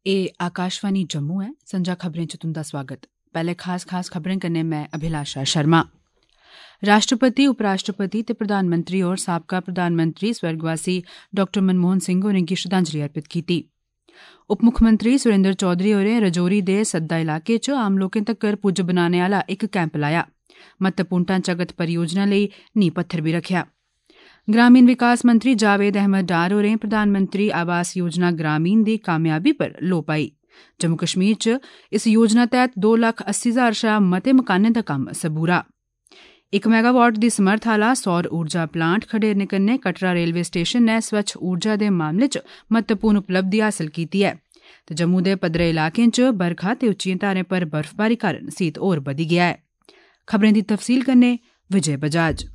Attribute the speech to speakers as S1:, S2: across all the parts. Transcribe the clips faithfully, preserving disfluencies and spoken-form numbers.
S1: ए आकाशवाणी जम्मू है। संजा खबरें च तुंदा स्वागत। पैह्ले खास खास खबरें कन्नै मैं अभिलाषा शर्मा। राष्ट्रपति उपराष्ट्रपति ते प्रधानमंत्री होर साबका प्रधानमंत्री स्वर्गवासी डाक्टर मनमोहन सिंह होरें गी श्रद्धांजलि अर्पित कीती। उप मुक्खमंत्री सुरेंद्र चौधरी होरें रजौरी दे सद्दा इलाके च आम लोकें तक्कर पुज्ज बनाने आह्ला इक कैंप लाया। महत्वपूर्ण ढांचागत परियोजना लेई नींह पत्थर बी रखेआ। ग्रामीण विकास मंत्री जावेद अहमद डार होरें प्रधानमंत्री आवास योजना ग्रामीण दी कामयाबी पर लोऽ पाई। जम्मू कश्मीर च इस योजना तैह्त दो लक्ख अस्सी हजार शा मते मकानें दा कम्म सबूरा। इक मेगावाट दी समर्थ आह्ला सौर ऊर्जा प्लांट खडेरने कन्नै कटरा रेलवे स्टेशन नै स्वच्छ ऊर्जा दे मामले च महत्वपूर्ण उपलब्धि हासल कीती ऐ ते जम्मू दे पदरे इलाकें च बरखा ते उच्चियें धारें पर बर्फबारी कारण सीत होर बधी गेआ ऐ। खबरें दी तफसील कन्नै विजय बजाज।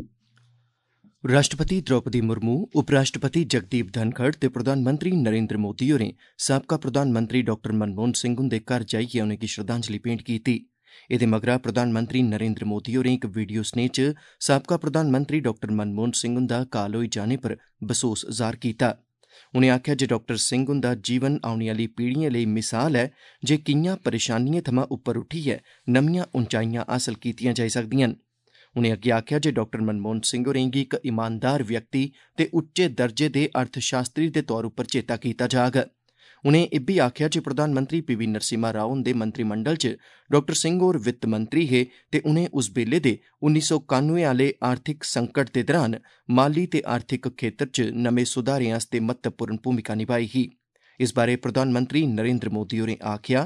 S2: राष्ट्रपति द्रौपदी मुर्मू, उपराष्ट्रपति जगदीप धनखड़ ते प्रधानमंत्री नरेंद्र मोदी होरें साबका प्रधानमंत्री डाक्टर मनमोहन सिंह हुंदे घर जाइयै उनेंगी श्रद्धांजलि भेंट कीती। एह्दे मगरा प्रधानमंत्री नरेंद्र मोदी होरें इक वीडियो स्नेह च साबका प्रधानमंत्री डाक्टर मनमोहन सिंह हुंदा काल होई जाने पर बसोस जाह्र कीता। उनें आखेआ जे डाक्टर सिंह हुंदा जीवन औने आह्ली पीढ़िएं लेई मिसाल ऐ जे कि'यां परेशानिएं थमां उप्पर उट्ठियै नमियां उंचाइयां हासल कीतियां जाई सकदियां न। उनें अग्गे आखेआ जे डाक्टर मनमोहन सिंह होरें गी इक ईमानदार व्यक्ति ते उच्चे दर्जे दे अर्थशास्त्री दे तौर उप्पर चेता कीता जाग। उनें इब्बी आखेआ जे प्रधानमंत्री पी वी नरसिम्हा राव हुंदे मंत्रिमंडल च डाक्टर सिंह होर वित्त मंत्री हे ते उनें उस बेल्ले दे उन्नी सौ कानुए आह्ले आर्थिक संकट दे दरान माली ते आर्थिक खेतर च नमें सुधारें आस्तै महत्वपूर्ण भूमिका निभाई ही। इस बारे प्रधानमंत्री नरेंद्र मोदी होरें आखेआ,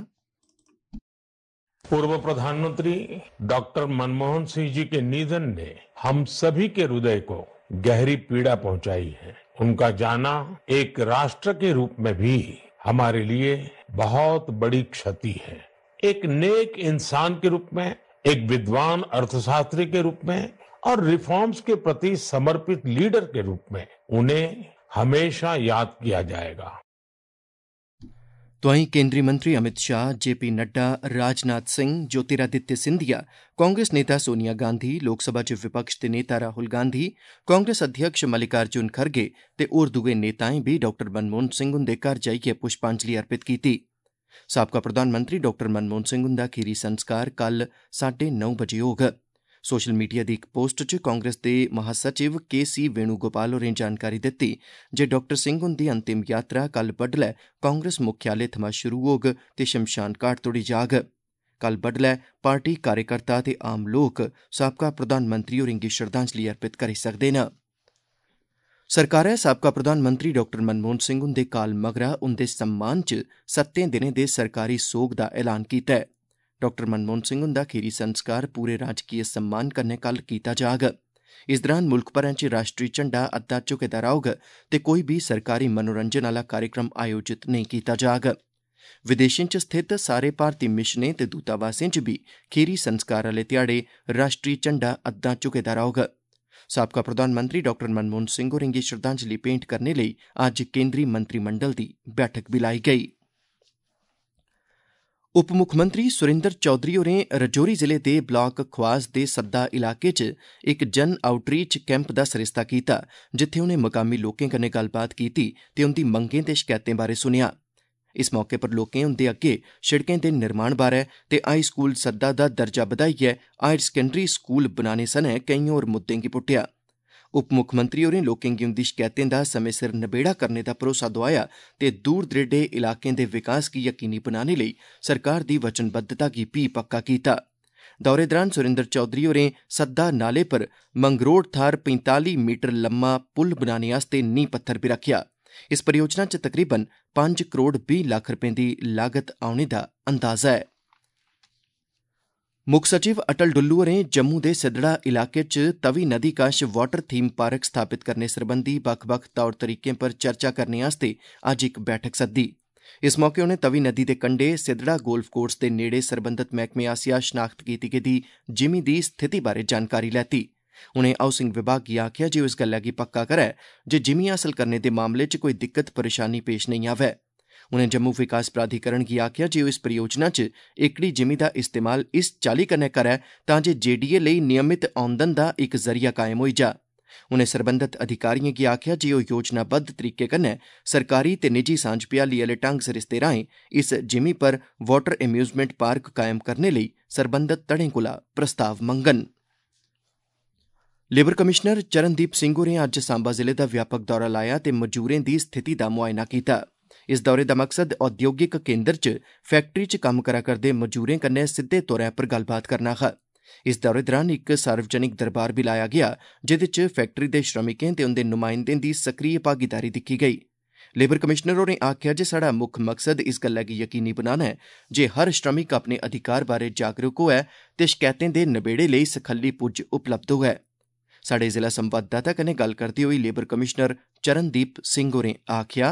S3: पूर्व प्रधानमंत्री डॉक्टर मनमोहन सिंह जी के निधन ने हम सभी के हृदय को गहरी पीड़ा पहुंचाई है। उनका जाना एक राष्ट्र के रूप में भी हमारे लिए बहुत बड़ी क्षति है। एक नेक इंसान के रूप में, एक विद्वान अर्थशास्त्री के रूप में और रिफॉर्म्स के प्रति समर्पित लीडर के रूप में उन्हें हमेशा याद किया जाएगा।
S2: तोआईं केंद्रीय मंत्री अमित शाह, जे पी नड्डा, राजनाथ सिंह, ज्योतिरादित्य सिंधिया, कांग्रेस नेता सोनिया गांधी, लोकसभा च विपक्ष दे नेता राहुल गांधी, कांग्रेस अध्यक्ष मल्लिकार्जुन खड़गे ते होर दुए नेताएं बी डाक्टर मनमोहन सिंह हुंदे घर जाइयै पुष्पांजलि अर्पित कीती। साबका प्रधानमंत्री डाक्टर मनमोहन सिंह हुंदा खीरी संस्कार कल साढ़े नौ बजे होग। सोशल मीडिया दी इक पोस्ट च कांग्रेस दे महासचिव के सी वेणुगोपाल होरें जानकारी दित्ती जे डाक्टर सिंह हुंदी अंतिम यात्रा कल बड्डलै कांग्रेस मुख्यालय थमां शुरू होग ते शमशान घाट तोड़ी जाग। कल बड्डलै पार्टी कार्यकर्ता ते आम लोक साबका प्रधानमंत्री होरें गी श्रद्धांजलि अर्पित करी सकदे न। सरकारै साबका प्रधानमंत्री डाक्टर मनमोहन सिंह हुंदे काल मगरा उंदे सम्मान च सत्तें दिनें दे सरकारी सोग दा ऐलान कीता ऐ। डाक्टर मनमोहन सिंह हुंदा खीरी संस्कार पूरे राजकीय सम्मान कन्नै कल कीता जाग। इस दौरान मुल्ख भरै च राष्ट्री झंडा अद्दा झुके दा रौह्ग ते कोई बी सरकारी मनोरंजन आह्ला कार्यक्रम आयोजित नेईं कीता जाग। विदेशें च स्थित सारे भारती मिशनें ते दूतावासें च बी खीरी संस्कार आह्ले ध्याड़े राष्ट्री झंडा अद्दा झुके दा रौह्ग। साबका प्रधानमंत्री डाक्टर मनमोहन सिंह होरें गी श्रद्धांजलि भेंट करने लेई अज्ज केंद्री मंत्रिमंडल दी बैठक बी लाई गेई। उप मुक्खमंत्री सुरेंद्र चौधरी होरें रजौरी जिले दे ब्लाक ख्वास दे सद्दा इलाके च इक जन आउटरीच कैंप दा सरिस्ता कीता, जित्थें उनें मकामी लोकें कन्नै गल्लबात कीती ते उंदी मंगें ते शकैतें बारै सुनेआ। इस मौके पर लोकें उंदे अग्गे शिड़कें दे निर्माण बारै ते हाई स्कूल सद्दा दा दर्जा बधाइयै हायर सकैंडरी स्कूल बनाने सनै केईं होर मुद्दें गी पुट्टेआ। उप मुक्खमंत्री होरें लोकें गी उंदी शकैतें दा समें सिर नबेड़ा करने दा भरोसा दोआया ते दूर दरेडे इलाकें दे विकास गी यकीनी बनाने लेई सरकार दी वचनबद्धता गी भी पक्का कीता। दौरे दौरान सुरेंद्र चौधरी होरें सद्दा नाले पर मंगरोड़ थाह्र पैंताली मीटर लम्मा पुल बनाने आस्तै नींह पत्थर बी रखेआ। इस परियोजना च तकरीबन पंज करोड़ बीह् लक्ख रपें दी लागत औने दा अंदाजा है। मुक्ख सचिव अटल डुल्लू होरें जम्मू दे सिदड़ा इलाके च तवी नदी कश वाटर थीम पार्क स्थापित करने सरबंधी बक्ख बक्ख तौर तरीकें पर चर्चा करने आस्तै अज्ज इक बैठक सद्दी। इस मौके उनें तवी नदी दे कंढे सिदड़ा गोल्फ कोर्स दे नेड़े सरबंधत मैह्कमे आसेआ शनाख्त कीती गेदी जिमीं दी स्थिति बारै जानकारी लैती। उनें हाउसिंग विभाग गी आखेआ जे ओह् इस गल्लै गी पक्का करै जे जिमीं हासल करने दे मामले च कोई दिक्कत परेशानी पेश नेईं आवै। उनें जम्मू विकास प्राधिकरण गी आखेआ जे ओह् इस परियोजना च एकड़ी जिमीं दा इस्तेमाल इस चाल्ली कन्नै करै तां जे जेडीए लेई नियमित औंदन दा इक जरिया कायम होई जा। उनें सरबंधत अधिकारियों गी आखेआ जे ओह् योजनाबद्ध तरीके कन्नै सरकारी ते निजी सांझ भ्याली आह्ले ढंग सरिस्ते राएं इस जिमीं पर वाटर एम्यूज़मेंट पार्क कायम करने लेई सरबंधत धड़ें कोला प्रस्ताव मंगन। लेबर कमिशनर चरणदीप सिंह होरें अज्ज सांबा जिले दा व्यापक दौरा लाया ते मजूरें दी स्थिति दा मुआयना कीता। इस दौरे दा मकसद औद्योगिक केन्द्र च फैक्टरी च कम्म करा करदे मजूरें कन्नै सिद्दे तौरा पर गल्लबात करना हा। इस दौरे दौरान इक सार्वजनिक दरबार बी लाया गेआ जेह्दे च फैक्टरी दे श्रमिकें ते उंदे नुमाइंदें दी सक्रिय भागीदारी दिक्खी गेई। लेबर कमिशनर होरें आखेआ जे साढ़ा मुक्ख मकसद इस गल्लै गी यकीनी बनाना ऐ जे हर श्रमिक अपने अधिकार बारै जागरूक होऐ ते शकैतें दे नबेड़े लेई सखल्ली पुज्ज उपलब्ध होऐ। साढ़े जिला संवाददाता कन्नै गल्ल करदे होई लेबर कमिशनर चरणदीप सिंह होरें आखेआ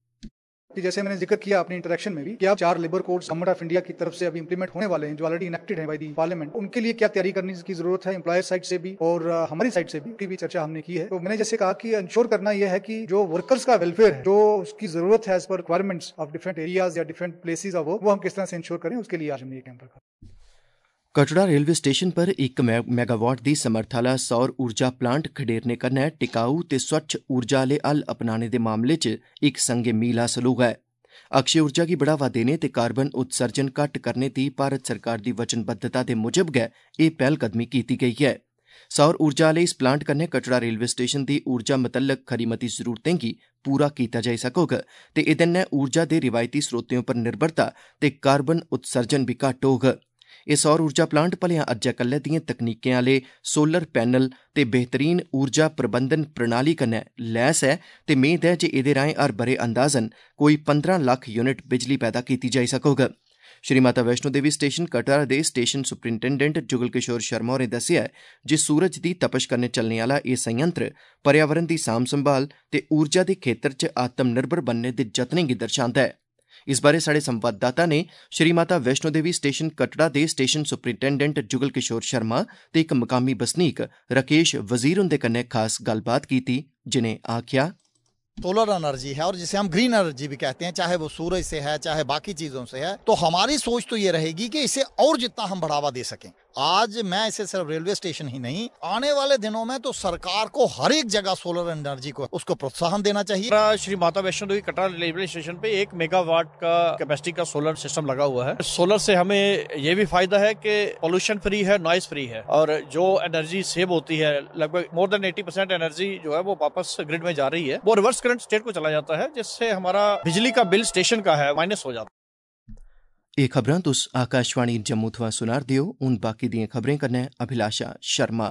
S4: कि जैसे मैंने जिक्र किया अपनी इंटरेक्शन में भी कि अब चार labour codes government of India की तरफ से अभी इंप्लीमेंट होने वाले हैं जो ऑलरेडी इनेक्टेड है बाय द पार्लियामेंट, उनके लिए क्या तैयारी करने की जरूरत है एम्प्लॉयर साइड से भी और हमारी साइड से भी की भी चर्चा हमने की है। तो मैंने जैसे कहा कि इंश्योर करना यह है कि जो वर्कर्स का वेलफेयर है, जो उसकी जरूरत है as per requirements of different areas या डिफरेंट प्लेसेस ऑफ वर्क, वो हम किस तरह से इंश्योर करें, उसके लिए आज हमने ये कैंप रखा।
S2: कटड़ा रेलवे स्टेशन पर एक मैगावाट दी समर्थ आह्ला सौर ऊर्जा प्लांट खडेरने कन्नै टिकाऊ ते स्वच्छ ऊर्जा आह्ले हल अपनाने दे मामले च इक संगे मील हासल होआ ऐ। अक्षय ऊर्जा गी बढ़ावा देने ते कार्बन उत्सर्जन घट्ट करने दी भारत सरकार दी वचनबद्धता दे मुजब गै एह् पैह्लकदमी कीती गेई है। सौर ऊर्जा आह्ले इस प्लांट कन्नै कटड़ा रेलवे स्टेशन दी ऊर्जा मतल्लक खरी मती जरूरतें गी पूरा कीता जाई सकोग ते एह्दे नै ऊर्जा दे रिवायती स्रोतें उप्पर निर्भरता ते कार्बन उत्सर्जन बी घट्ट होग। एह् सौर ऊर्जा प्लांट भलेआं अज्जै कल्लै दिएं तकनीकें आह्ले सोलर पैनल ते बेहतरीन ऊर्जा प्रबंधन प्रणाली कन्नै लैस ऐ ते मेद ऐ जे एह्दे राएं हर ब'रे अंदाजन कोई पंद्रह लक्ख यूनिट बिजली पैदा कीती जाई सकोग। श्री माता वैष्णो देवी स्टेशन कटड़ा दे स्टेशन सुपरिंटेंडेंट जुगल किशोर शर्मा होरें दस्सेआ जे सूरज दी तपश कन्नै चलने आह्ला एह् संयंत्र पर्यावरण दी सांभ संभाल ते ऊर्जा दे खेत्तर च आत्मनिर्भर बनने दे जतनें गी दर्शांदा ऐ। इस बारे साढ़े संवाददाता ने श्री माता वैष्णो देवी स्टेशन कटड़ा दे स्टेशन सुपरिंटेंडेंट जुगल किशोर शर्मा ते इक मकामी बसनीक राकेश वजीर हुंदे कन्नै खास गल्लबात कीती, जिनें आखेआ
S5: सोलर एनर्जी है और जिसे हम ग्रीन एनर्जी भी कहते हैं, चाहे वो सूरज से है चाहे बाकी चीजों से है, तो हमारी सोच तो ये रहेगी कि इसे और जितना हम बढ़ावा दे सकें। आज मैं इसे सिर्फ रेलवे स्टेशन ही नहीं, आने वाले दिनों में तो सरकार को हर एक जगह सोलर एनर्जी को उसको प्रोत्साहन देना चाहिए।
S6: श्री माता वैष्णो देवी कटरा रेलवे स्टेशन पे एक मेगावाट का कैपेसिटी का सोलर सिस्टम लगा हुआ है। सोलर से हमें ये भी फायदा है कि पोल्यूशन फ्री है, नॉइस फ्री है और जो एनर्जी सेव होती है लगभग मोर देन अस्सी परसेंट एनर्जी जो है वो वापस ग्रिड में जा रही है, वो रिवर्स करंट स्टेट को चला जाता है, जिससे हमारा बिजली का बिल स्टेशन का है माइनस हो जाता है।
S2: एह् खबरां तुस आकाशवाणी जम्मू थमां सुना'रदे ओ। हून बाकी दिएं खबरें कन्नै अभिलाषा शर्मा।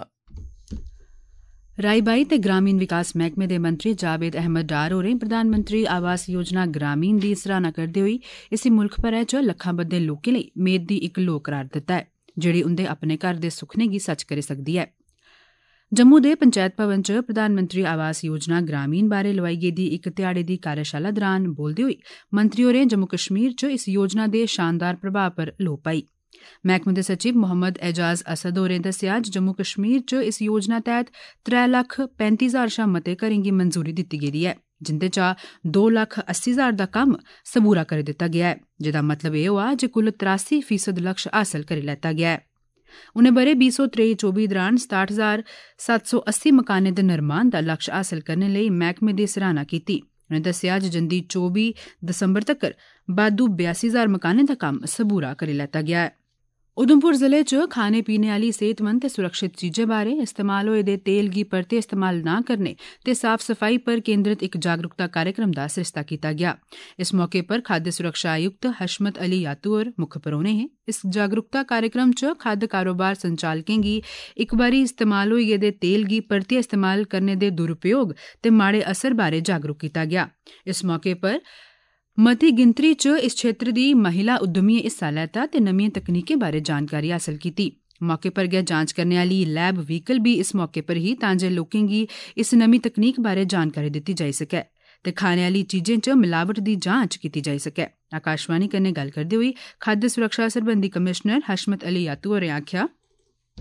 S1: राई बाई ते ग्रामीण विकास मैह्कमे दे मंत्री जावेद अहमद डार होरें प्रधानमंत्री आवास योजना ग्रामीण दी सराहना करदे होई इसी मुल्ख भरै च लक्खां बद्दे लोकें लेई मेद दी इक लोऽ करार दित्ता ऐ, जेह्ड़ी उंदे अपने घर दे सुखने गी सच करी सकदी ऐ। जम्मू दे पंचैत भवन च प्रधानमंत्री आवास योजना ग्रामीण बारै लोआई गेदी इक ध्याड़े दी कार्यशाला दौरान बोलदे होई मंत्री होरें जम्मू कश्मीर च इस योजना दे शानदार प्रभाव पर लोऽ पाई। मैह्कमे दे सचिव मोहम्मद एजाज असद होरें दस्सेआ जे जम्मू कश्मीर च इस योजना तैह्त त्रै लक्ख पैंती हजार शा मते घरें गी मंजूरी दित्ती गेदी ऐ, जिंदे चा दो लक्ख अस्सी हजार दा कम्म सबूरा करी दित्ता गेआ ऐ, जेह्दा मतलब एह् होआ जे कुल त्रासी फीसद लक्ष्य हासल करी लैता गेआ ऐ। उनें ब'रे बीह् सौ त्रेई चौबी दौरान सताह्ठ हजार सत्त सौ अस्सी मकानें दे निर्माण दा लक्ष्य हासल करने लेई मैह्कमे दी सराहना कीती। उनें दस्सेआ जे जंदी चौबी दिसंबर तक्कर बाद्धू बयासी हजार मकानें दा कम्म सबूरा करी लैता गेआ ऐ। उधमपुर जिले च खाने पीने आह्ली सेहतमंद ते सुरक्षित चीजें बारै इस्तेमाल होए दे तेल गी परतियै इस्तेमाल न करने ते साफ सफाई पर केंद्रित इक जागरूकता कार्यक्रम दा सरिस्ता कीता गेआ। इस मौके पर खाद्य सुरक्षा आयुक्त हशमत अली यातू होर मुक्ख परौह्ने हे। इस जागरूकता कार्यक्रम च खाद्य कारोबार संचालकें गी इक बारी इस्तेमाल होई गेदे तेल गी परतियै इस्तेमाल करने दे दुरुपयोग ते माड़े असर बारै जागरूक कीता गेआ। इस मौके पर मती गिनतरी च इस क्षेत्र दी महिला उद्यमियें हिस्सा लैता ते नमियें तकनीकें बारै जानकारी हासल कीती। मौके पर गै जांच करने आह्ली लैब व्हीकल बी इस मौके पर ही तां जे लोकें गी इस नमीं तकनीक बारै जानकारी दित्ती जाई सकै ते खाने आह्ली चीजें च मिलावट दी जांच कीती जाई सकै। आकाशवाणी कन्नै गल्ल करदे होई खाद्य सुरक्षा सरबंधी कमिशनर हशमत अली यातू होरें आखेआ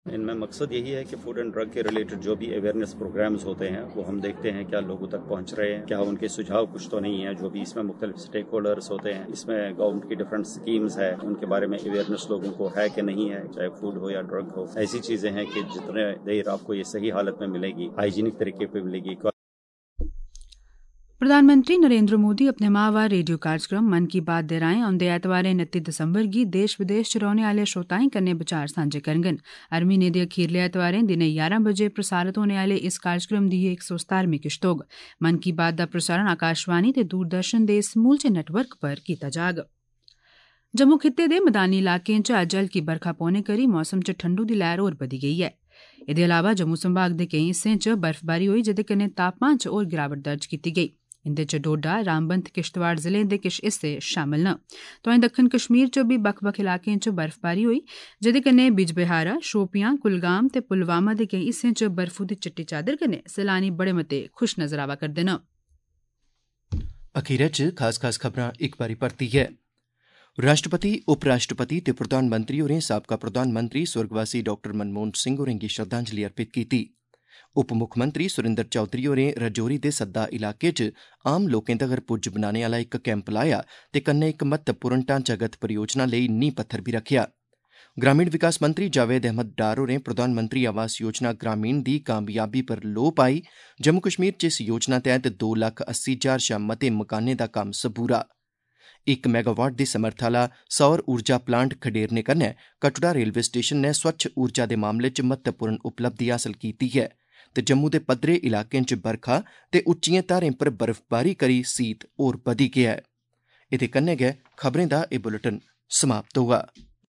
S7: इनमें मकसद यही है कि फूड एंड ड्रग के रिलेटेड जो भी अवेयरनेस प्रोग्राम्स होते हैं वो हम देखते हैं क्या लोगों तक पहुंच रहे हैं, क्या उनके सुझाव कुछ तो नहीं है। जो भी इसमें मुख्तलिफ स्टेक होल्डर्स होते हैं, इसमें गवर्नमेंट की डिफरेंट स्कीम्स है, उनके बारे में अवेयरनेस लोगों को है कि नहीं है, चाहे फूड हो या ड्रग हो। ऐसी चीजें हैं कि जितने देर आपको ये सही हालत में मिलेगी, हाइजीनिक तरीके पर मिलेगी।
S1: प्रधानमंत्री नरेंद्र मोदी अपने माहवार रेडियो कार्यक्रम मन की बात दे राएं औंदे ऐतवारें उनतीस दिसंबर गी देश विदेश च रौहने आह्ले श्रोताएं कन्नै विचार सांझे करङन। हर म्हीने दे अखीरले ऐतवारें दिनें ग्यारह बजे प्रसारित होने आह्ले इस कार्यक्रम दी इक सौ सतारवीं किश्त होग। मन की बात दा प्रसारण आकाशवाणी ते दूरदर्शन दे समूलचे नेटवर्क पर कीता जाग। जम्मू खित्ते दे मैदानी इलाकें च अज्ज हल्की बरखा पौने करी मौसम च ठंडू दी लैर होर बधी गेई ऐ। एह्दे अलावा जम्मू संभाग दे केईं हिस्सें च बर्फबारी होई जेह्दे कन्नै तापमान च होर गिरावट दर्ज कीती गेई। इंदे च डोडा, रामबन ते किश्तवाड़ जिलें दे किश हिस्से शामिल न। तोआईं दक्खन कश्मीर च बी बक्ख बक्ख इलाकें च बर्फबारी होई जेह्दे कन्नै बिजबिहारा, शोपियां, कुलगाम ते पुलवामा दे केईं हिस्सें च बर्फू दी चिट्टी चादर कन्नै सैलानी बड़े मते खुश नजर आवा करदे न।
S2: अखीरै च खास खास खबरां इक बारी परतियै। राष्ट्रपति, उपराष्ट्रपति ते प्रधानमंत्री होरें साबका प्रधानमंत्री सुर्गवासी डाक्टर मनमोहन सिंह होरें गी श्रद्धांजलि अर्पित कीती। उप मुक्खमंत्री सुरिंदर चौधरी होरें रजौरी दे सद्दा इलाके च आम लोकें तगर पुज्ज बनाने आह्ला इक कैंप लाया ते कन्नै इक महत्वपूर्ण ढांचागत परियोजना लेई नींह पत्थर बी रखेआ। ग्रामीण विकास मंत्री जावेद अहमद डार होरें प्रधानमंत्री आवास योजना ग्रामीण दी कामयाबी पर लोऽ पाई। जम्मू कश्मीर च इस योजना तैह्त दो लक्ख अस्सी हजार शा मते मकानें दा कम्म सबूरा। इक मैगावाट दी समर्थ आह्ला सौर ऊर्जा प्लांट खडेरने कन्नै कटड़ा रेलवे स्टेशन नै स्वच्छ ऊर्जा दे मामले च महत्वपूर्ण उपलब्धि हासल कीती ऐ ते जम्मू दे पद्धरे इलाकें च बरखा ते उच्चिएं धारें पर बर्फबारी करी सीत होर बधी गेआ ऐ। एह्दे कन्नै गै खबरें दा एह् बुलेटिन समाप्त होआ।